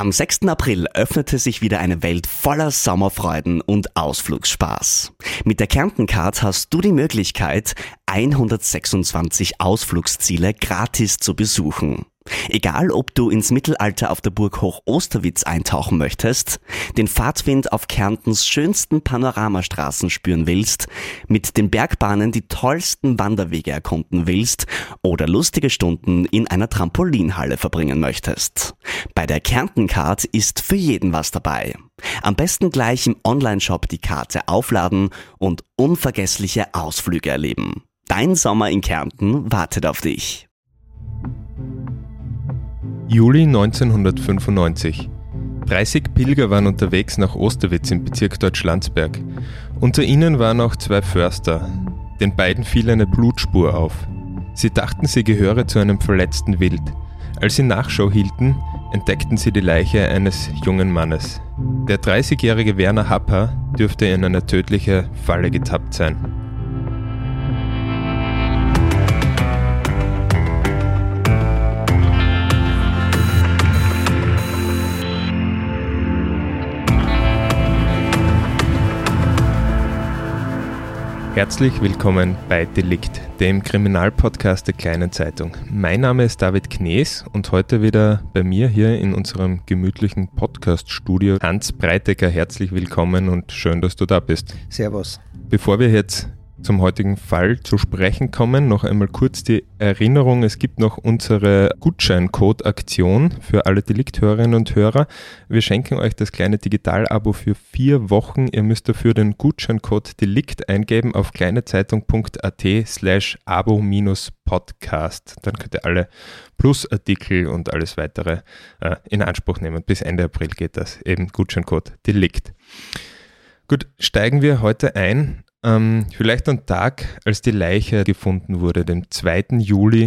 Am 6. April öffnete sich wieder eine Welt voller Sommerfreuden und Ausflugsspaß. Mit der Kärnten-Card hast du die Möglichkeit, 126 Ausflugsziele gratis zu besuchen. Egal, ob du ins Mittelalter auf der Burg Hoch-Osterwitz eintauchen möchtest, den Fahrtwind auf Kärntens schönsten Panoramastraßen spüren willst, mit den Bergbahnen die tollsten Wanderwege erkunden willst oder lustige Stunden in einer Trampolinhalle verbringen möchtest. Bei der Kärnten-Card ist für jeden was dabei. Am besten gleich im Onlineshop die Karte aufladen und unvergessliche Ausflüge erleben. Dein Sommer in Kärnten wartet auf dich. Juli 1995. 30 Pilger waren unterwegs nach Osterwitz im Bezirk Deutschlandsberg. Unter ihnen waren auch 2 Förster. Den beiden fiel eine Blutspur auf. Sie dachten, sie gehöre zu einem verletzten Wild. Als sie Nachschau hielten, entdeckten sie die Leiche eines jungen Mannes. Der 30-jährige Werner Happer dürfte in eine tödliche Falle getappt sein. Herzlich willkommen bei Delikt, dem Kriminalpodcast der Kleinen Zeitung. Mein Name ist David Knees und heute wieder bei mir hier in unserem gemütlichen Podcast-Studio Hans Breitecker. Herzlich willkommen und schön, dass du da bist. Servus. Bevor wir jetzt zum heutigen Fall zu sprechen kommen, noch einmal kurz die Erinnerung, es gibt noch unsere Gutscheincode-Aktion für alle Delikt-Hörerinnen und Hörer. Wir schenken euch das kleine Digital-Abo für 4 Wochen. Ihr müsst dafür den Gutscheincode Delikt eingeben auf kleinezeitung.at/abo-podcast. Dann könnt ihr alle Plusartikel und alles weitere in Anspruch nehmen. Bis Ende April geht das. Eben Gutscheincode Delikt. Gut, steigen wir heute ein. Vielleicht am Tag, als die Leiche gefunden wurde, dem 2. Juli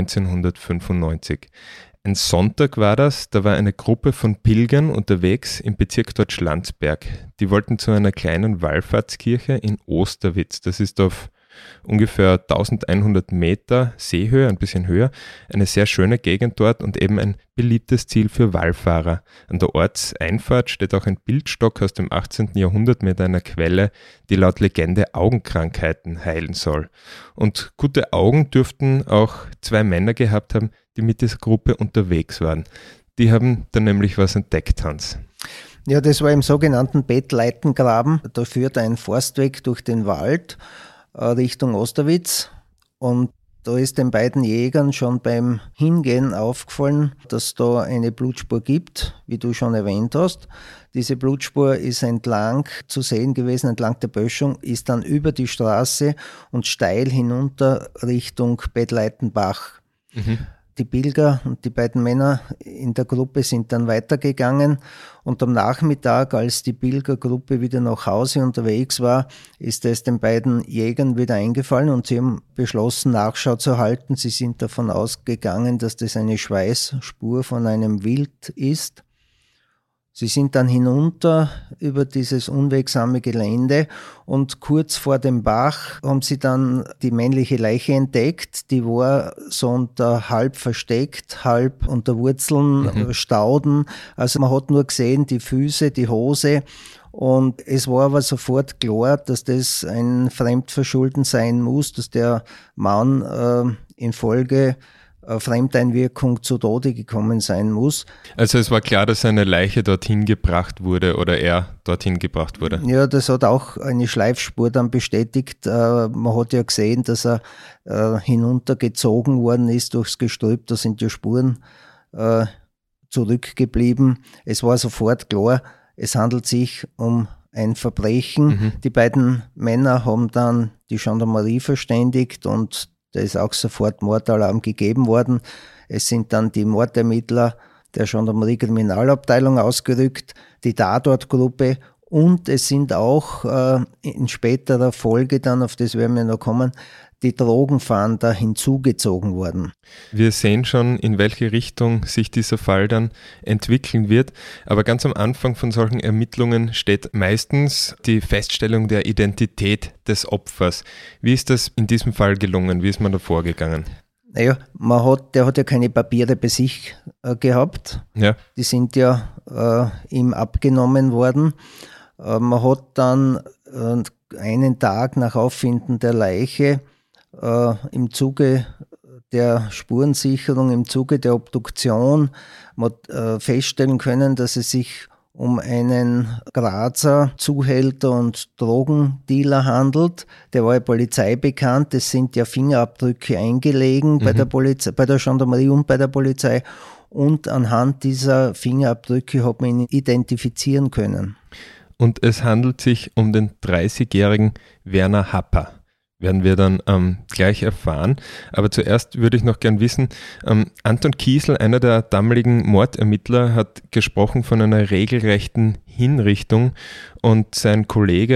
1995. Ein Sonntag war das, da war eine Gruppe von Pilgern unterwegs im Bezirk Deutschlandsberg. Die wollten zu einer kleinen Wallfahrtskirche in Osterwitz. Das ist auf ungefähr 1100 Meter Seehöhe, ein bisschen höher. Eine sehr schöne Gegend dort und eben ein beliebtes Ziel für Wallfahrer. An der Ortseinfahrt steht auch ein Bildstock aus dem 18. Jahrhundert mit einer Quelle, die laut Legende Augenkrankheiten heilen soll. Und gute Augen dürften auch 2 Männer gehabt haben, die mit dieser Gruppe unterwegs waren. Die haben dann nämlich was entdeckt, Hans. Ja, das war im sogenannten Bettleitengraben. Da führt ein Forstweg durch den Wald Richtung Osterwitz und da ist den beiden Jägern schon beim Hingehen aufgefallen, dass da eine Blutspur gibt, wie du schon erwähnt hast. Diese Blutspur ist entlang zu sehen gewesen, entlang der Böschung, ist dann über die Straße und steil hinunter Richtung Bettleitenbach. Die Pilger und die beiden Männer in der Gruppe sind dann weitergegangen und am Nachmittag, als die Pilgergruppe wieder nach Hause unterwegs war, ist es den beiden Jägern wieder eingefallen und sie haben beschlossen, Nachschau zu halten. Sie sind davon ausgegangen, dass das eine Schweißspur von einem Wild ist. Sie sind dann hinunter über dieses unwegsame Gelände und kurz vor dem Bach haben sie dann die männliche Leiche entdeckt. Die war so unter halb versteckt, halb unter Wurzeln, Stauden. Also man hat nur gesehen die Füße, die Hose. Und es war aber sofort klar, dass das ein Fremdverschulden sein muss, dass der Mann infolge Fremdeinwirkung zu Tode gekommen sein muss. Also es war klar, dass eine Leiche dorthin gebracht wurde oder er dorthin gebracht wurde? Ja, das hat auch eine Schleifspur dann bestätigt. Man hat ja gesehen, dass er hinuntergezogen worden ist durchs Gestrüpp. Da sind ja Spuren zurückgeblieben. Es war sofort klar, es handelt sich um ein Verbrechen. Die beiden Männer haben dann die Gendarmerie verständigt und da ist auch sofort Mordalarm gegeben worden. Es sind dann die Mordermittler der Gendarmerie-Kriminalabteilung ausgerückt, die Tatortgruppe und es sind auch in späterer Folge dann, auf das werden wir noch kommen, die Drogenfahnder hinzugezogen worden. Wir sehen schon, in welche Richtung sich dieser Fall dann entwickeln wird. Aber ganz am Anfang von solchen Ermittlungen steht meistens die Feststellung der Identität des Opfers. Wie ist das in diesem Fall gelungen? Wie ist man da vorgegangen? Naja, der hat ja keine Papiere bei sich gehabt. Ja. Die sind ja ihm abgenommen worden. Man hat dann einen Tag nach Auffinden der Leiche im Zuge der Spurensicherung, im Zuge der Obduktion feststellen können, dass es sich um einen Grazer Zuhälter und Drogendealer handelt. Der war ja Polizei bekannt. Es sind ja Fingerabdrücke eingelegen bei der Polizei, bei der Gendarmerie und bei der Polizei. Und anhand dieser Fingerabdrücke hat man ihn identifizieren können. Und es handelt sich um den 30-jährigen Werner Happer. Werden wir dann gleich erfahren. Aber zuerst würde ich noch gern wissen, Anton Kiesel, einer der damaligen Mordermittler, hat gesprochen von einer regelrechten Hinrichtung und sein Kollege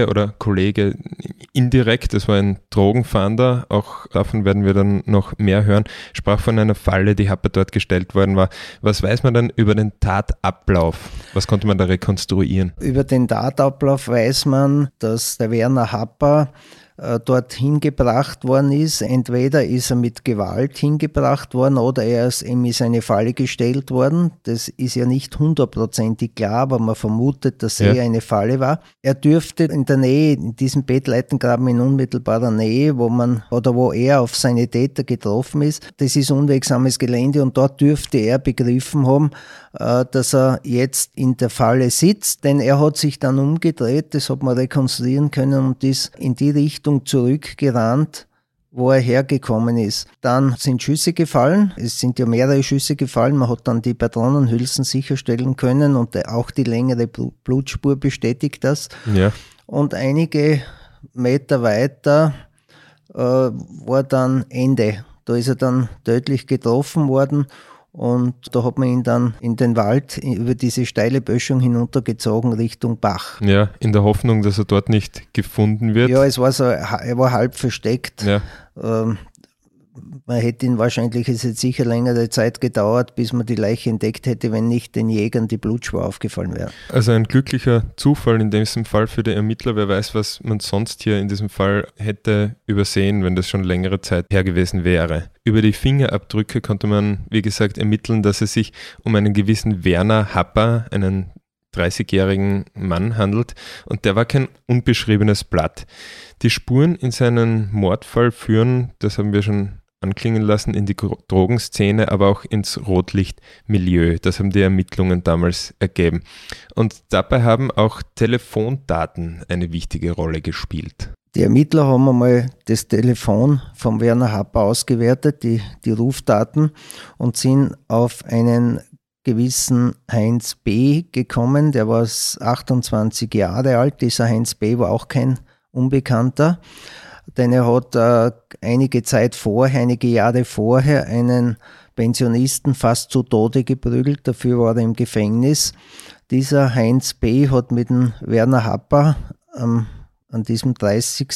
indirekt, das war ein Drogenfahnder, auch davon werden wir dann noch mehr hören, sprach von einer Falle, die Happer dort gestellt worden war. Was weiß man dann über den Tatablauf? Was konnte man da rekonstruieren? Über den Tatablauf weiß man, dass der Werner Happer dorthin gebracht worden ist. Entweder ist er mit Gewalt hingebracht worden oder ihm ist eine Falle gestellt worden. Das ist ja nicht 100% klar, aber man vermutet, dass er eine Falle war. Er dürfte in der Nähe, in diesem Bettleitengraben in unmittelbarer Nähe, wo er auf seine Täter getroffen ist, das ist unwegsames Gelände und dort dürfte er begriffen haben, dass er jetzt in der Falle sitzt, denn er hat sich dann umgedreht, das hat man rekonstruieren können und ist in die Richtung zurückgerannt, wo er hergekommen ist. Dann sind Schüsse gefallen, es sind ja mehrere Schüsse gefallen, man hat dann die Patronenhülsen sicherstellen können und auch die längere Blutspur bestätigt das. Ja. Und einige Meter weiter war dann Ende. Da ist er dann tödlich getroffen worden. Und da hat man ihn dann in den Wald über diese steile Böschung hinuntergezogen Richtung Bach. Ja, in der Hoffnung, dass er dort nicht gefunden wird. Ja, er war halb versteckt. Ja. Man hätte ihn wahrscheinlich, es hätte sicher längere Zeit gedauert, bis man die Leiche entdeckt hätte, wenn nicht den Jägern die Blutspur aufgefallen wäre. Also ein glücklicher Zufall in diesem Fall für die Ermittler. Wer weiß, was man sonst hier in diesem Fall hätte übersehen, wenn das schon längere Zeit her gewesen wäre. Über die Fingerabdrücke konnte man, wie gesagt, ermitteln, dass es sich um einen gewissen Werner Happer, einen 30-jährigen Mann handelt und der war kein unbeschriebenes Blatt. Die Spuren in seinen Mordfall führen, das haben wir schon anklingen lassen, in die Drogenszene, aber auch ins Rotlichtmilieu. Das haben die Ermittlungen damals ergeben. Und dabei haben auch Telefondaten eine wichtige Rolle gespielt. Die Ermittler haben einmal das Telefon von Werner Happer ausgewertet, die Rufdaten, und sind auf einen gewissen Heinz B. gekommen. Der war 28 Jahre alt. Dieser Heinz B. war auch kein Unbekannter, denn er hat einige Jahre vorher einen Pensionisten fast zu Tode geprügelt, dafür war er im Gefängnis. Dieser Heinz B. hat mit dem Werner Happer an diesem 30.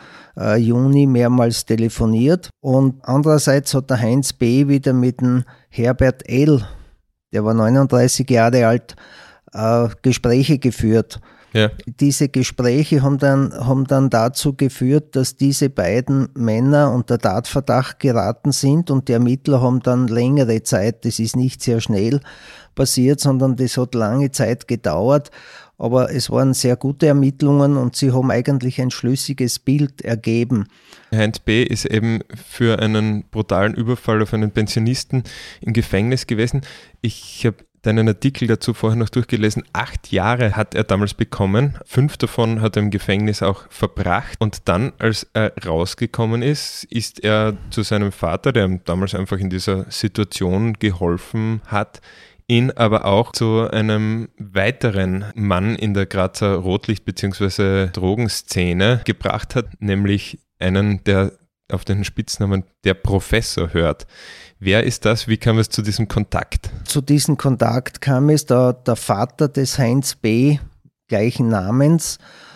Juni mehrmals telefoniert und andererseits hat der Heinz B. wieder mit dem Herbert L., der war 39 Jahre alt, Gespräche geführt. Ja. Diese Gespräche haben dann dazu geführt, dass diese beiden Männer unter Tatverdacht geraten sind und die Ermittler haben dann längere Zeit, das ist nicht sehr schnell passiert, sondern das hat lange Zeit gedauert, aber es waren sehr gute Ermittlungen und sie haben eigentlich ein schlüssiges Bild ergeben. Heinz B. ist eben für einen brutalen Überfall auf einen Pensionisten im Gefängnis gewesen. Ich habe deinen Artikel dazu vorher noch durchgelesen. 8 Jahre hat er damals bekommen. 5 davon hat er im Gefängnis auch verbracht. Und dann, als er rausgekommen ist, ist er zu seinem Vater, der ihm damals einfach in dieser Situation geholfen hat, ihn aber auch zu einem weiteren Mann in der Grazer Rotlicht- bzw. Drogenszene gebracht hat, nämlich einen, der auf den Spitznamen der Professor hört. Wer ist das? Wie kam es zu diesem Kontakt? Zu diesem Kontakt kam es, der Vater des Heinz B., gleichen Namens,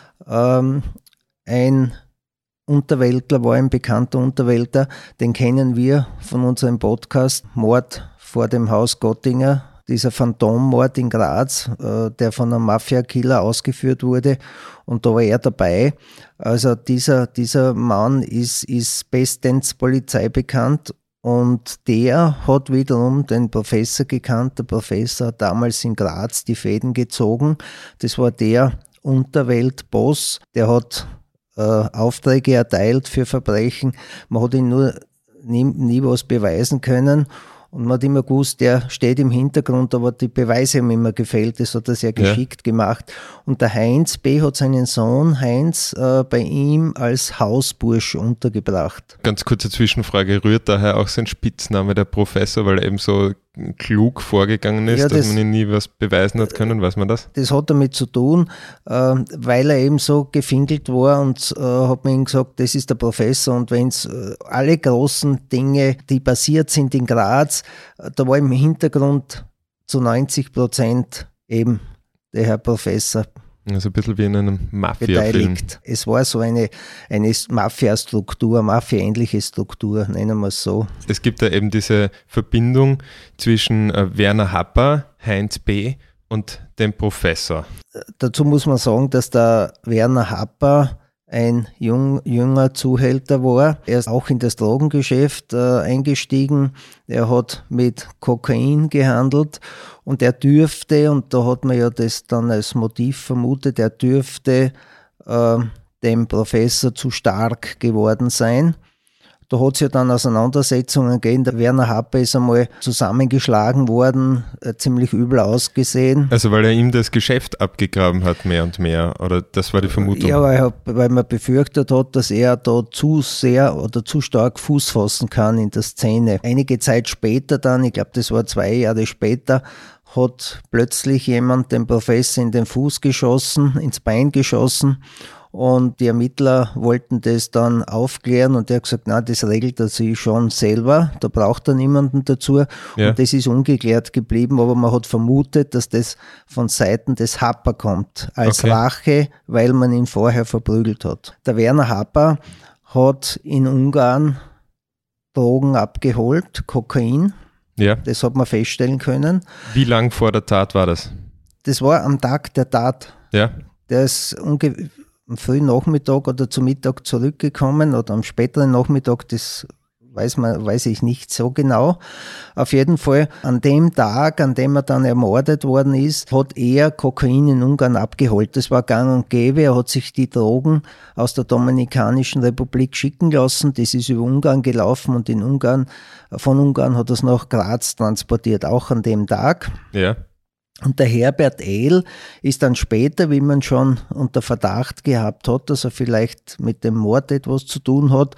ein Unterweltler, war ein bekannter Unterweltler, den kennen wir von unserem Podcast Mord vor dem Haus Gottinger, dieser Phantommord in Graz, der von einem Mafia-Killer ausgeführt wurde und da war er dabei. Also dieser Mann ist bestens Polizei bekannt Und der hat wiederum den Professor gekannt. Der Professor hat damals in Graz die Fäden gezogen. Das war der Unterweltboss, der hat Aufträge erteilt für Verbrechen. Man hat ihn nur nie was beweisen können. Und man hat immer gewusst, der steht im Hintergrund, aber die Beweise haben immer gefehlt. Das hat er sehr geschickt gemacht. Und der Heinz B. hat seinen Sohn Heinz bei ihm als Hausbursch untergebracht. Ganz kurze Zwischenfrage, rührt daher auch sein Spitzname der Professor, weil er eben so klug vorgegangen ist, dass man ihm nie was beweisen hat können, weiß man das? Das hat damit zu tun, weil er eben so gefinkelt war und hat man ihm gesagt, das ist der Professor, und wenn es alle großen Dinge, die passiert sind in Graz, da war im Hintergrund zu 90% eben der Herr Professor. Also ein bisschen wie in einem Mafia-Film. Beteiligt. Es war so eine Mafia-Struktur, Mafia-ähnliche Struktur, nennen wir es so. Es gibt da eben diese Verbindung zwischen Werner Happer, Heinz B. und dem Professor. Dazu muss man sagen, dass der Werner Happer ein junger Zuhälter war. Er ist auch in das Drogengeschäft eingestiegen. Er hat mit Kokain gehandelt und er dürfte, und da hat man ja das dann als Motiv vermutet, er dürfte dem Professor zu stark geworden sein. Da hat es ja dann Auseinandersetzungen gegeben. Der Werner Happer ist einmal zusammengeschlagen worden, ziemlich übel ausgesehen. Also weil er ihm das Geschäft abgegraben hat, mehr und mehr, oder das war die Vermutung? Ja, weil man befürchtet hat, dass er da zu sehr oder zu stark Fuß fassen kann in der Szene. Einige Zeit später dann, ich glaube das war 2 Jahre später, hat plötzlich jemand den Professor in den Fuß geschossen, ins Bein geschossen. Und die Ermittler wollten das dann aufklären und er hat gesagt, na, das regelt er sich schon selber, da braucht er niemanden dazu. Ja. Und das ist ungeklärt geblieben, aber man hat vermutet, dass das von Seiten des Happer kommt, als Rache, weil man ihn vorher verprügelt hat. Der Werner Happer hat in Ungarn Drogen abgeholt, Kokain, das hat man feststellen können. Wie lang vor der Tat war das? Das war am Tag der Tat. Ja. Der ist am frühen Nachmittag oder zu Mittag zurückgekommen oder am späteren Nachmittag, das weiß ich nicht so genau. Auf jeden Fall an dem Tag, an dem er dann ermordet worden ist, hat er Kokain in Ungarn abgeholt. Das war gang und gäbe. Er hat sich die Drogen aus der Dominikanischen Republik schicken lassen. Das ist über Ungarn gelaufen und von Ungarn hat er es nach Graz transportiert, auch an dem Tag. Ja. Und der Herbert Ehl ist dann später, wie man schon unter Verdacht gehabt hat, dass er vielleicht mit dem Mord etwas zu tun hat,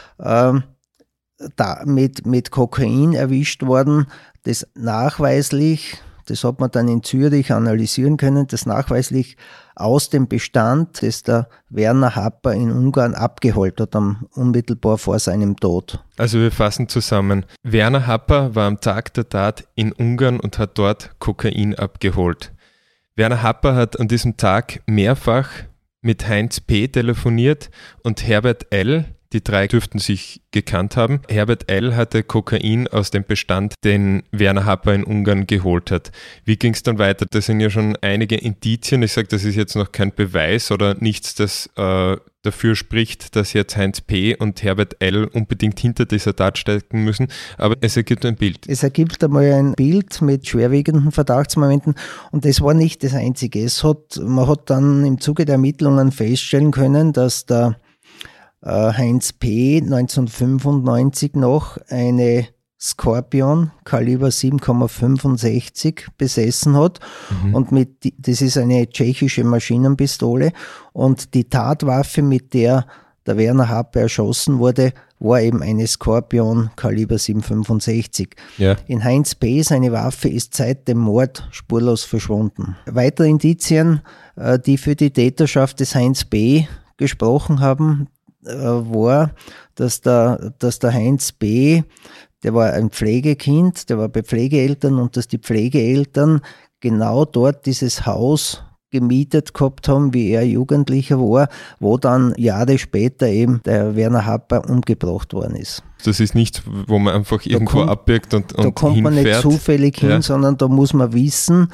mit Kokain erwischt worden, das nachweislich, das hat man dann in Zürich analysieren können, das nachweislich aus dem Bestand, das der Werner Happer in Ungarn abgeholt hat, unmittelbar vor seinem Tod. Also wir fassen zusammen. Werner Happer war am Tag der Tat in Ungarn und hat dort Kokain abgeholt. Werner Happer hat an diesem Tag mehrfach mit Heinz P. telefoniert und Herbert L., die 3 dürften sich gekannt haben. Herbert L. hatte Kokain aus dem Bestand, den Werner Happer in Ungarn geholt hat. Wie ging es dann weiter? Das sind ja schon einige Indizien. Ich sage, das ist jetzt noch kein Beweis oder nichts, das dafür spricht, dass jetzt Heinz P. und Herbert L. unbedingt hinter dieser Tat stecken müssen. Aber es ergibt ein Bild. Es ergibt einmal ein Bild mit schwerwiegenden Verdachtsmomenten und das war nicht das Einzige. Man hat dann im Zuge der Ermittlungen feststellen können, dass der Heinz P. 1995 noch eine Skorpion Kaliber 7,65 besessen hat und das ist eine tschechische Maschinenpistole und die Tatwaffe, mit der der Werner Happer erschossen wurde, war eben eine Skorpion Kaliber 7,65. Ja. In Heinz P. seine Waffe ist seit dem Mord spurlos verschwunden. Weitere Indizien, die für die Täterschaft des Heinz B. gesprochen haben, war, dass der Heinz B., der war ein Pflegekind, der war bei Pflegeeltern und dass die Pflegeeltern genau dort dieses Haus gemietet gehabt haben, wie er Jugendlicher war, wo dann Jahre später eben der Werner Happer umgebracht worden ist. Das ist nichts, wo man einfach irgendwo abbiegt und hinfährt. Da kommt man nicht zufällig hin, sondern da muss man wissen,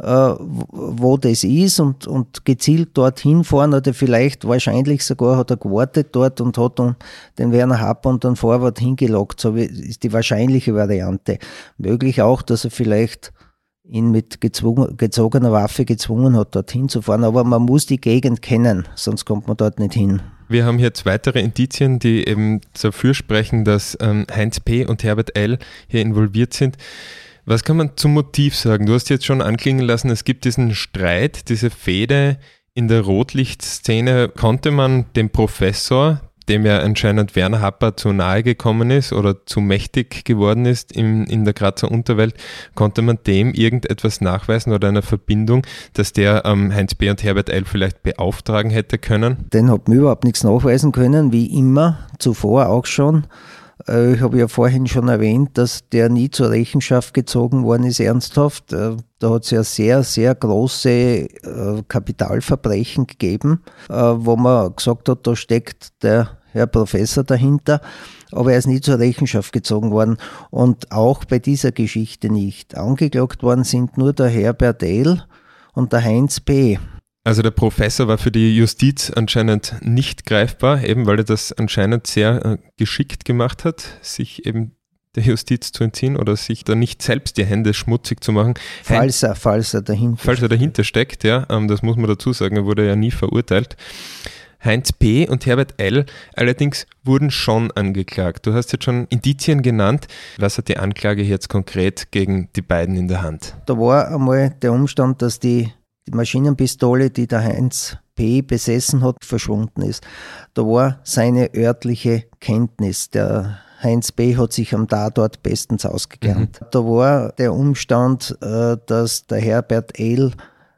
wo das ist und gezielt dorthin fahren oder vielleicht wahrscheinlich sogar hat er gewartet dort und hat dann den Werner Happer und den Vorwart hingelockt. So ist die wahrscheinliche Variante. Möglich auch, dass er vielleicht ihn mit gezogener Waffe gezwungen hat, dorthin zu fahren. Aber man muss die Gegend kennen, sonst kommt man dort nicht hin. Wir haben jetzt weitere Indizien, die eben dafür sprechen, dass Heinz P. und Herbert L. hier involviert sind. Was kann man zum Motiv sagen? Du hast jetzt schon anklingen lassen, es gibt diesen Streit, diese Fehde in der Rotlichtszene. Konnte man dem Professor, dem ja anscheinend Werner Happer zu nahe gekommen ist oder zu mächtig geworden ist in der Grazer Unterwelt, konnte man dem irgendetwas nachweisen oder eine Verbindung, dass der Heinz B. und Herbert L. vielleicht beauftragen hätte können? Den hat mir überhaupt nichts nachweisen können, wie immer, zuvor auch schon. Ich habe ja vorhin schon erwähnt, dass der nie zur Rechenschaft gezogen worden ist, ernsthaft. Da hat es ja sehr, sehr große Kapitalverbrechen gegeben, wo man gesagt hat, da steckt der Herr Professor dahinter, aber er ist nie zur Rechenschaft gezogen worden und auch bei dieser Geschichte nicht. Angeklagt worden sind nur der Herbert L. und der Heinz P. Also der Professor war für die Justiz anscheinend nicht greifbar, eben weil er das anscheinend sehr geschickt gemacht hat, sich eben der Justiz zu entziehen oder sich da nicht selbst die Hände schmutzig zu machen. Falls er dahinter steckt, ja, das muss man dazu sagen, er wurde ja nie verurteilt. Heinz P. und Herbert L. allerdings wurden schon angeklagt. Du hast jetzt schon Indizien genannt. Was hat die Anklage jetzt konkret gegen die beiden in der Hand? Da war einmal der Umstand, dass die Maschinenpistole, die der Heinz P. besessen hat, verschwunden ist. Da war seine örtliche Kenntnis. Der Heinz B. hat sich am Tatort bestens ausgekannt. Da war der Umstand, dass der Herbert L.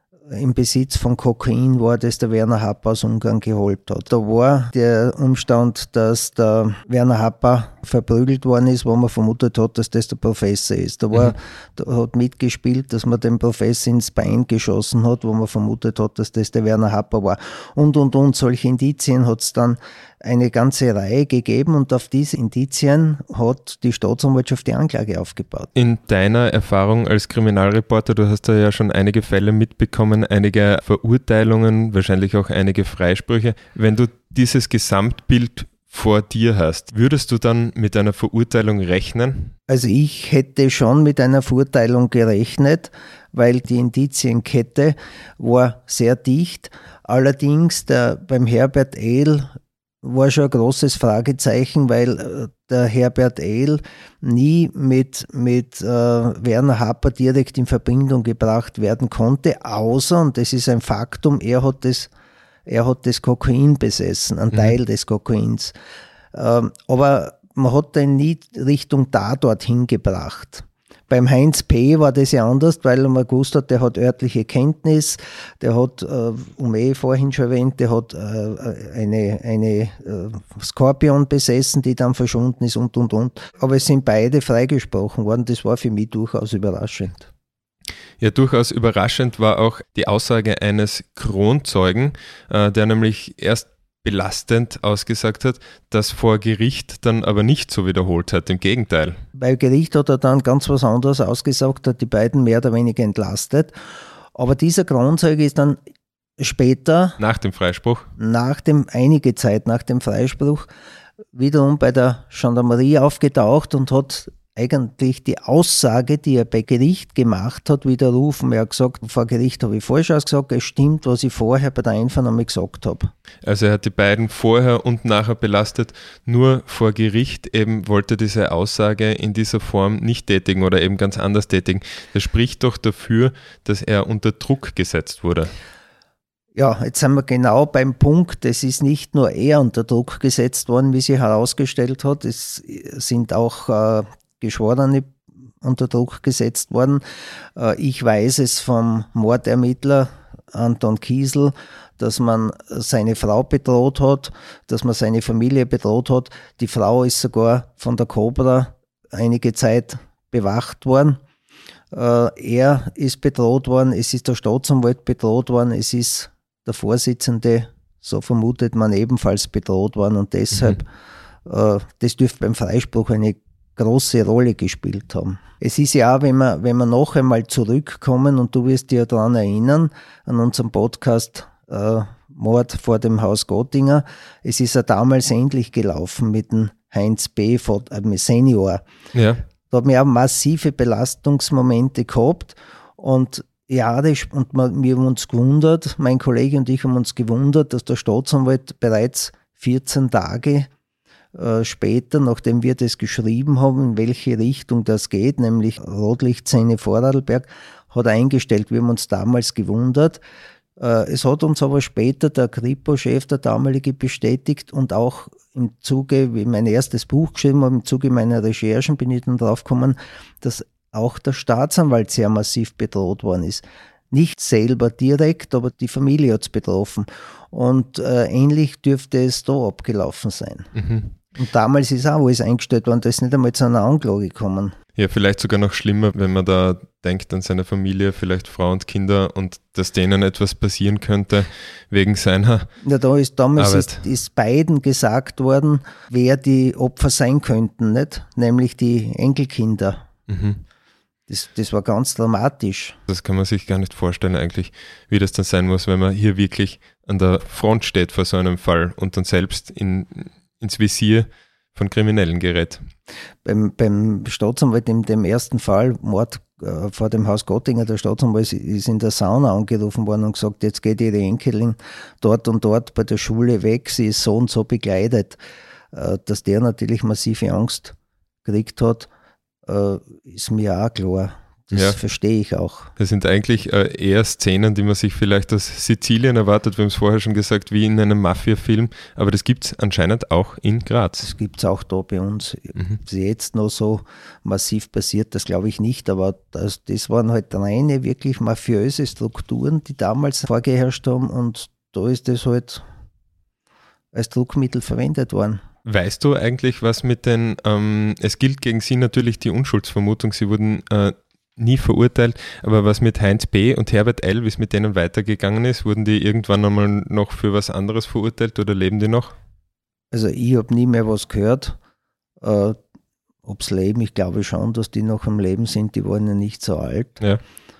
im Besitz von Kokain war, das der Werner Happer aus Ungarn geholt hat. Da war der Umstand, dass der Werner Happer verprügelt worden ist, wo man vermutet hat, dass das der Professor ist. Da hat mitgespielt, dass man den Professor ins Bein geschossen hat, wo man vermutet hat, dass das der Werner Happer war. Und. Solche Indizien hat es dann eine ganze Reihe gegeben und auf diese Indizien hat die Staatsanwaltschaft die Anklage aufgebaut. In deiner Erfahrung als Kriminalreporter, du hast da ja schon einige Fälle mitbekommen, einige Verurteilungen, wahrscheinlich auch einige Freisprüche. Wenn du dieses Gesamtbild vor dir hast, würdest du dann mit einer Verurteilung rechnen? Also ich hätte schon mit einer Verurteilung gerechnet, weil die Indizienkette war sehr dicht. Allerdings beim Herbert L. war schon ein großes Fragezeichen, weil der Herbert L. nie mit Werner Happer direkt in Verbindung gebracht werden konnte, außer, und das ist ein Faktum, er hat das Kokain besessen, einen Teil des Kokains. Aber man hat den nie Richtung Tatort hingebracht. Beim Heinz P. war das ja anders, weil man gewusst hat, der hat örtliche Kenntnis, der hat, vorhin schon erwähnt, der hat eine Skorpion besessen, die dann verschwunden ist und. Aber es sind beide freigesprochen worden, das war für mich durchaus überraschend. Ja, durchaus überraschend war auch die Aussage eines Kronzeugen, der nämlich erst belastend ausgesagt hat, das vor Gericht dann aber nicht so wiederholt hat, im Gegenteil. Bei Gericht hat er dann ganz was anderes ausgesagt, hat die beiden mehr oder weniger entlastet, aber dieser Kronzeuge ist dann später, einige Zeit nach dem Freispruch, wiederum bei der Gendarmerie aufgetaucht und hat eigentlich die Aussage, die er bei Gericht gemacht hat, widerrufen. Er hat gesagt, vor Gericht habe ich falsch ausgesagt, es stimmt, was ich vorher bei der Einvernahme gesagt habe. Also er hat die beiden vorher und nachher belastet, nur vor Gericht eben wollte diese Aussage in dieser Form nicht tätigen oder eben ganz anders tätigen. Das spricht doch dafür, dass er unter Druck gesetzt wurde. Ja, jetzt sind wir genau beim Punkt, es ist nicht nur er unter Druck gesetzt worden, wie sie herausgestellt hat, es sind auch Geschworene unter Druck gesetzt worden. Ich weiß es vom Mordermittler Anton Kiesel, dass man seine Frau bedroht hat, dass man seine Familie bedroht hat. Die Frau ist sogar von der Cobra einige Zeit bewacht worden. Er ist bedroht worden, es ist der Staatsanwalt bedroht worden, es ist der Vorsitzende, so vermutet man, ebenfalls bedroht worden und deshalb, das dürfte beim Freispruch eine große Rolle gespielt haben. Es ist ja auch, wenn wir noch einmal zurückkommen, und du wirst dich ja daran erinnern, an unserem Podcast Mord vor dem Haus Gottinger, es ist ja damals ähnlich gelaufen mit dem Heinz B. Senior. Ja. Da haben wir auch massive Belastungsmomente gehabt und wir haben uns gewundert, mein Kollege und ich haben uns gewundert, dass der Staatsanwalt bereits 14 Tage später, nachdem wir das geschrieben haben, in welche Richtung das geht, nämlich Rotlichtszene Vorarlberg, hat er eingestellt. Wir haben uns damals gewundert. Es hat uns aber später der Kripo-Chef, der damalige, bestätigt und auch im Zuge, wie ich mein erstes Buch geschrieben habe, im Zuge meiner Recherchen bin ich dann drauf gekommen, dass auch der Staatsanwalt sehr massiv bedroht worden ist. Nicht selber direkt, aber die Familie hat es betroffen. Und ähnlich dürfte es da abgelaufen sein. Mhm. Und damals ist auch alles eingestellt worden, da ist nicht einmal zu einer Anklage gekommen. Ja, vielleicht sogar noch schlimmer, wenn man da denkt an seine Familie, vielleicht Frau und Kinder und dass denen etwas passieren könnte wegen seiner Ja, da ist damals Arbeit. ist beiden gesagt worden, wer die Opfer sein könnten, nicht? Nämlich die Enkelkinder. Mhm. Das war ganz dramatisch. Das kann man sich gar nicht vorstellen eigentlich, wie das dann sein muss, wenn man hier wirklich an der Front steht vor so einem Fall und dann selbst ins Visier von Kriminellen gerät. Beim Staatsanwalt in dem ersten Fall, Mord vor dem Haus Gottinger, der Staatsanwalt ist in der Sauna angerufen worden und gesagt, jetzt geht ihre Enkelin dort und dort bei der Schule weg, sie ist so und so begleitet. Dass der natürlich massive Angst gekriegt hat, ist mir auch klar. Das verstehe ich auch. Das sind eigentlich eher Szenen, die man sich vielleicht aus Sizilien erwartet, wir haben es vorher schon gesagt, wie in einem Mafia-Film, aber das gibt es anscheinend auch in Graz. Das gibt es auch da bei uns. Dass jetzt noch so massiv passiert, das glaube ich nicht, aber das waren halt reine, wirklich mafiöse Strukturen, die damals vorgeherrscht haben und da ist das halt als Druckmittel verwendet worden. Weißt du eigentlich, was mit den, es gilt gegen Sie natürlich die Unschuldsvermutung, Sie wurden nie verurteilt, aber was mit Heinz B. und Herbert L., wie es mit denen weitergegangen ist, wurden die irgendwann einmal noch für was anderes verurteilt oder leben die noch? Also ich habe nie mehr was gehört, ob sie leben, ich glaube schon, dass die noch am Leben sind, die waren ja nicht so alt. Ja.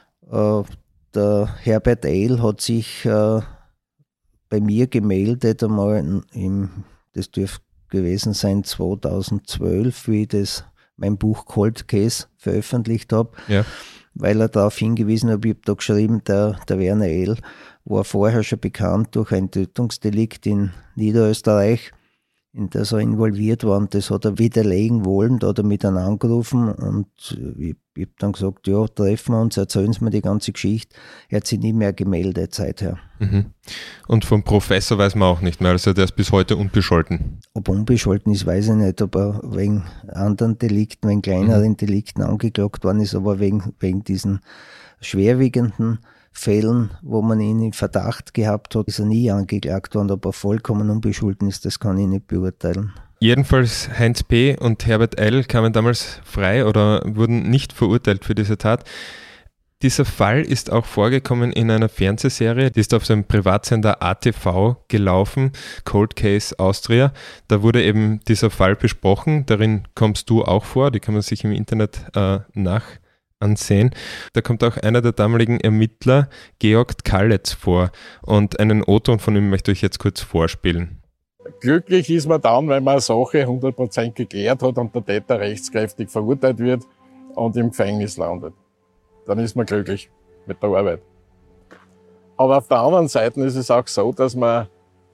Der Herbert L. hat sich bei mir gemeldet einmal, das dürfte gewesen sein 2012, wie ich mein Buch Cold Case veröffentlicht habe, weil er darauf hingewiesen hat, ich habe da geschrieben, der Werner L. war vorher schon bekannt durch ein Tötungsdelikt in Niederösterreich, in das er involviert war und das hat er widerlegen wollen, da hat er mich dann angerufen und ich habe dann gesagt, ja, treffen wir uns, erzählen Sie mir die ganze Geschichte. Er hat sich nie mehr gemeldet seither. Mhm. Und vom Professor weiß man auch nicht mehr, also der ist bis heute unbescholten. Ob unbescholten ist, weiß ich nicht, ob er wegen anderen Delikten, wegen kleineren Delikten angeklagt worden ist, aber wegen diesen schwerwiegenden Fällen, wo man ihn in Verdacht gehabt hat, ist er nie angeklagt worden, ob er vollkommen unbescholten ist, das kann ich nicht beurteilen. Jedenfalls Heinz P. und Herbert L. kamen damals frei oder wurden nicht verurteilt für diese Tat. Dieser Fall ist auch vorgekommen in einer Fernsehserie, die ist auf seinem Privatsender ATV gelaufen, Cold Case Austria. Da wurde eben dieser Fall besprochen, darin kommst du auch vor, die kann man sich im Internet ansehen. Da kommt auch einer der damaligen Ermittler, Georg Kallitz, vor und einen O-Ton von ihm möchte ich jetzt kurz vorspielen. Glücklich ist man dann, wenn man eine Sache 100% geklärt hat und der Täter rechtskräftig verurteilt wird und im Gefängnis landet. Dann ist man glücklich mit der Arbeit. Aber auf der anderen Seite ist es auch so, dass man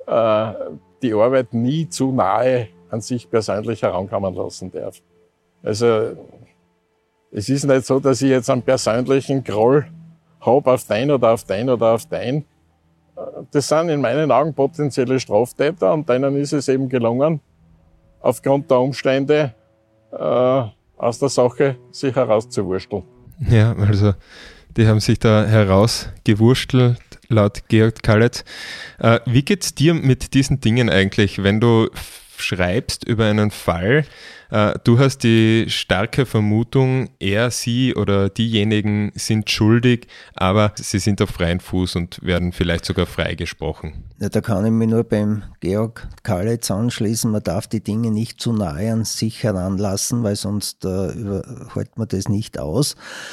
die Arbeit nie zu nahe an sich persönlich herankommen lassen darf. Also es ist nicht so, dass ich jetzt einen persönlichen Groll habe auf den oder auf den oder auf den. Das sind in meinen Augen potenzielle Straftäter und denen ist es eben gelungen, aufgrund der Umstände aus der Sache sich herauszuwurschteln. Ja, also die haben sich da herausgewurstelt, laut Georg Kallitz. Wie geht's dir mit diesen Dingen eigentlich, wenn du schreibst über einen Fall, du hast die starke Vermutung, er, sie oder diejenigen sind schuldig, aber sie sind auf freien Fuß und werden vielleicht sogar freigesprochen. Ja, da kann ich mich nur beim Georg Kalitz anschließen, man darf die Dinge nicht zu nahe an sich heranlassen, weil sonst hält man das nicht aus.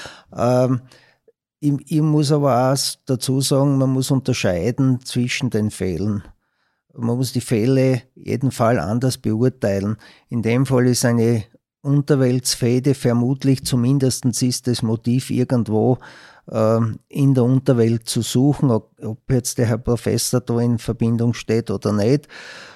Ich muss aber auch dazu sagen, man muss unterscheiden zwischen den Fällen. Man muss die Fälle jeden Fall anders beurteilen. In dem Fall ist eine Unterweltsfehde vermutlich, zumindest ist das Motiv irgendwo in der Unterwelt zu suchen, ob jetzt der Herr Professor da in Verbindung steht oder nicht.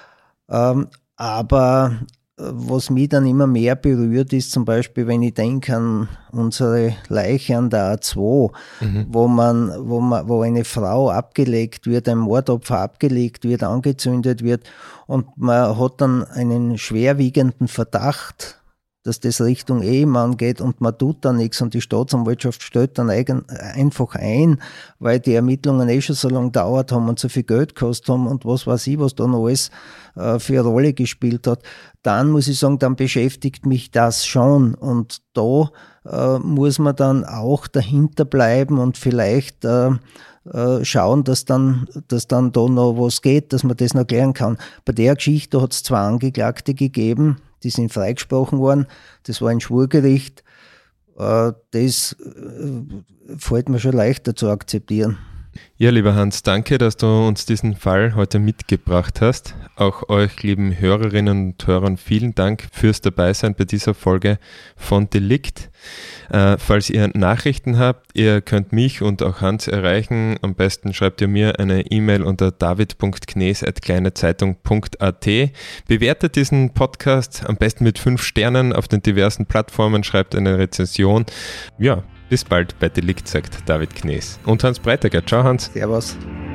Aber was mich dann immer mehr berührt, ist zum Beispiel, wenn ich denke an unsere Leiche an der A2, wo eine Frau abgelegt wird, ein Mordopfer abgelegt wird, angezündet wird und man hat dann einen schwerwiegenden Verdacht, dass das Richtung Ehemann geht und man tut da nichts und die Staatsanwaltschaft stellt dann einfach ein, weil die Ermittlungen schon so lange gedauert haben und so viel Geld gekostet haben und was weiß ich, was da noch alles für eine Rolle gespielt hat, dann muss ich sagen, dann beschäftigt mich das schon und da muss man dann auch dahinter bleiben und vielleicht schauen, dass dann da noch was geht, dass man das noch klären kann. Bei der Geschichte hat es 2 Angeklagte gegeben, die sind freigesprochen worden. Das war ein Schwurgericht. Das fällt mir schon leichter zu akzeptieren. Ja, lieber Hans, danke, dass du uns diesen Fall heute mitgebracht hast. Auch euch, lieben Hörerinnen und Hörern, vielen Dank fürs Dabeisein bei dieser Folge von Delikt. Falls ihr Nachrichten habt, ihr könnt mich und auch Hans erreichen. Am besten schreibt ihr mir eine E-Mail unter david.knes@kleinezeitung.at. Bewertet diesen Podcast am besten mit 5 Sternen auf den diversen Plattformen, schreibt eine Rezension. Ja, bis bald bei Delikt, sagt David Knes. Und Hans Breitiger. Ciao, Hans. Servus.